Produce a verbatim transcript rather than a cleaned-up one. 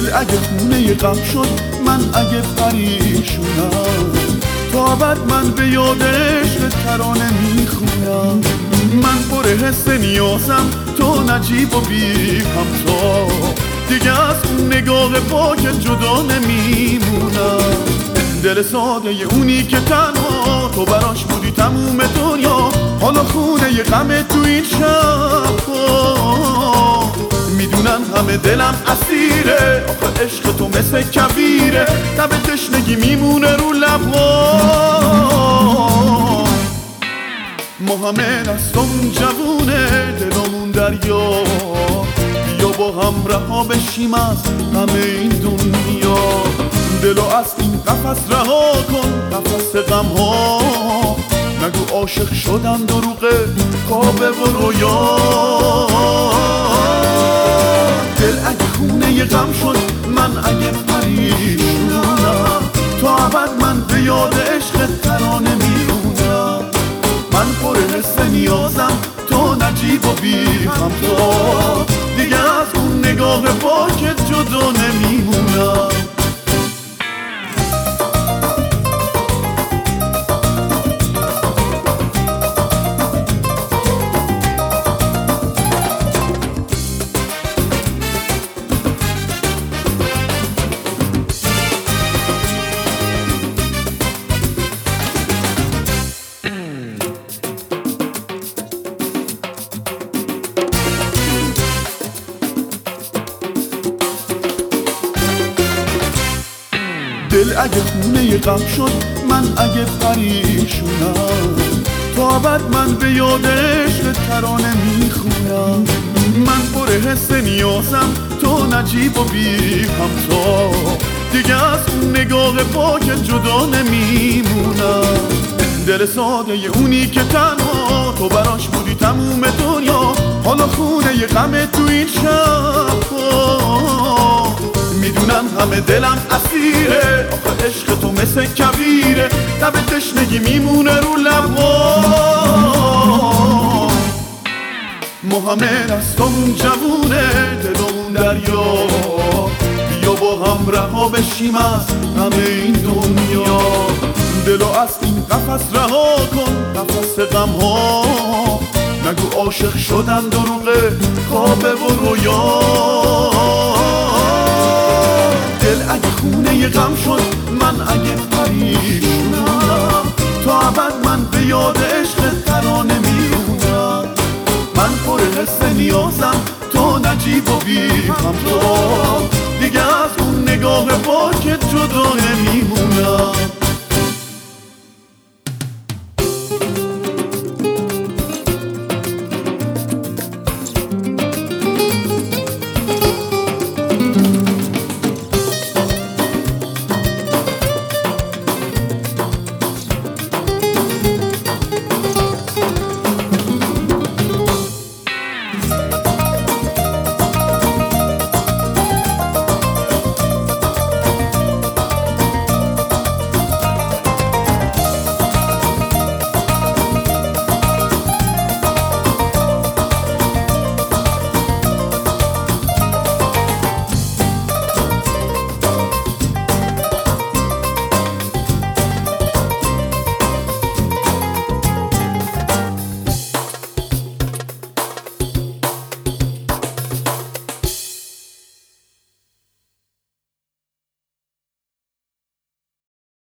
دل اگه خونه غم شد، من اگه پریشونم، تا ابد من به یاد عشق ترانه میخونم. من پر حس نیازم، تو نجیب و بی همتا، دیگه از اون نگاه پاک جدا نمیمونم. دل ساده ی اونی که تنها تو براش بودی تموم دنیا، حالا خونه ی غم تو این شبها. میدونم همه دلم اسیره، آخه عشق تو مثل کبیره، تب تشنگی میمونه رو لبها. ما همه دستمون جوونه، دلمون دریا، بیا با هم رها بشیم از همه این دنیا. دلو از این قفس رها کن، قفس غم ها، نگو عاشق شدم دروغه، خوابه و رویا. دل اگه خونه ی غم شد، من اگه پریشونم، تا ابد من به یاد عشق ترانه میمونم. من پر حس نیازم، تو نجیب و بی همتا، دیگه از اون نگاه پاکت جدا نمیمونم. دل اگه خونه ی غم شد، من اگه پریشونم، تا ابد من به یاد عشق ترانه میخونم. من پر حس نیازم، تو نجیب و بی همتا، دیگه از اون نگاه پاک جدا نمیمونم. دل ساده ی اونی که تنها تو براش بودی تموم دنیا، حالا خونه ی غم تو این شبها. میدونم همه دلم اسیره، آخه عشق تو مثل کبیره، تب تشنگی میمونه رو لبها. ما همه دستمون جوونه، دلمون دریا، بیا با هم رها بشیم از همه این دنیا. دلو از این قفس رها کن، قفس غم ها، نگو عاشق شدم دروغه، خوابه و رویا. دل اگه خونه ی غم شد، من اگه پریشونم، تا ابد من به یاد عشق ترانه میمونم. من پر حس نیازم، تو نجیب و بی همتا، دیگه از اون نگاه پاکت جدا نمیمونم.